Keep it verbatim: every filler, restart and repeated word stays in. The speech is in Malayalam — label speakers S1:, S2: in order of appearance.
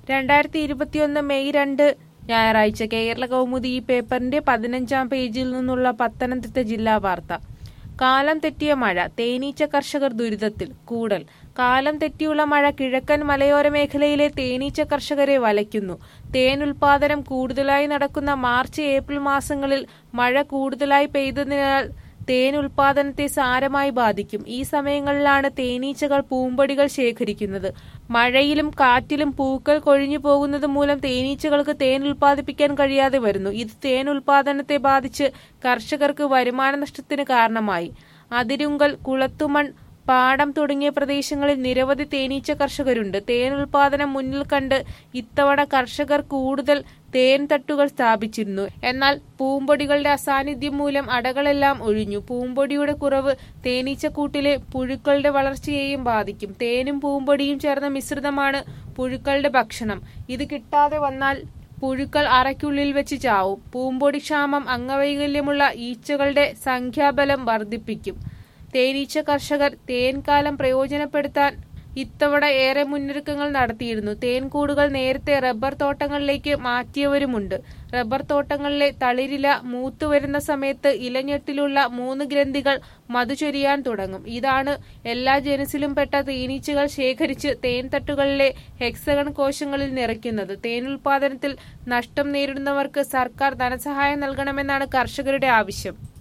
S1: രണ്ടായിരത്തി ഇരുപത്തിയൊന്ന് മെയ് രണ്ട് ഞായറാഴ്ച കേരള കൗമുദി ഈ പേപ്പറിന്റെ പതിനഞ്ചാം പേജിൽ നിന്നുള്ള പത്തനംതിട്ട ജില്ലാ വാർത്ത. കാലം തെറ്റിയ മഴ, തേനീച്ച കർഷകർ ദുരിതത്തിൽ. കൂടൽ. കാലം തെറ്റിയുള്ള മഴ കിഴക്കൻ മലയോര മേഖലയിലെ തേനീച്ച കർഷകരെ വലയ്ക്കുന്നു. തേൻ ഉൽപാദനം കൂടുതലായി നടക്കുന്ന മാർച്ച് ഏപ്രിൽ മാസങ്ങളിൽ മഴ കൂടുതലായി പെയ്തതിനാൽ തേൻ ഉൽപാദനത്തെ സാരമായി ബാധിക്കും. ഈ സമയങ്ങളിലാണ് തേനീച്ചകൾ പൂമ്പൊടികൾ ശേഖരിക്കുന്നത്. മഴയിലും കാറ്റിലും പൂക്കൾ കൊഴിഞ്ഞു പോകുന്നത് മൂലം തേനീച്ചകൾക്ക് തേൻ ഉൽപ്പാദിപ്പിക്കാൻ കഴിയാതെ വരുന്നു. ഇത് തേൻ ഉൽപാദനത്തെ ബാധിച്ച് കർഷകർക്ക് വരുമാന നഷ്ടത്തിന് കാരണമായി. അതിരുങ്കൽ, കുളത്തുമൺ, പാടം തുടങ്ങിയ പ്രദേശങ്ങളിൽ നിരവധി തേനീച്ച കർഷകരുണ്ട്. തേൻ ഉൽപാദനം മുന്നിൽ കണ്ട് ഇത്തവണ കർഷകർ കൂടുതൽ തേൻ തട്ടുകൾ സ്ഥാപിച്ചിരുന്നു. എന്നാൽ പൂമ്പൊടികളുടെ അസാന്നിധ്യം മൂലം അടകളെല്ലാം ഒഴിഞ്ഞു. പൂമ്പൊടിയുടെ കുറവ് തേനീച്ചക്കൂട്ടിലെ പുഴുക്കളുടെ വളർച്ചയെയും ബാധിക്കും. തേനും പൂമ്പൊടിയും ചേർന്ന മിശ്രിതമാണ് പുഴുക്കളുടെ ഭക്ഷണം. ഇത് കിട്ടാതെ വന്നാൽ പുഴുക്കൾ അറയ്ക്കുള്ളിൽ വെച്ച് ചാവും. പൂമ്പൊടി ക്ഷാമം അംഗവൈകല്യമുള്ള ഈച്ചകളുടെ സംഖ്യാബലം വർദ്ധിപ്പിക്കും. തേനീച്ച കർഷകർ തേൻകാലം പ്രയോജനപ്പെടുത്താൻ ഇത്തവണ ഏറെ മുന്നൊരുക്കങ്ങൾ നടത്തിയിരുന്നു. തേൻകൂടുകൾ നേരത്തെ റബ്ബർ തോട്ടങ്ങളിലേക്ക് മാറ്റിയവരുമുണ്ട്. റബ്ബർ തോട്ടങ്ങളിലെ തളിരില മൂത്തുവരുന്ന സമയത്ത് ഇലഞ്ഞെട്ടിലുള്ള മൂന്ന് ഗ്രന്ഥികൾ മധു ചൊരിയാൻ തുടങ്ങും. ഇതാണ് എല്ലാ ജനുസിലും പെട്ട തേനീച്ചകൾ ശേഖരിച്ച് തേൻ തട്ടുകളിലെ ഹെക്സഗൺ കോശങ്ങളിൽ നിറയ്ക്കുന്നത്. തേൻ ഉൽപാദനത്തിൽ നഷ്ടം നേരിടുന്നവർക്ക് സർക്കാർ ധനസഹായം നൽകണമെന്നാണ് കർഷകരുടെ ആവശ്യം.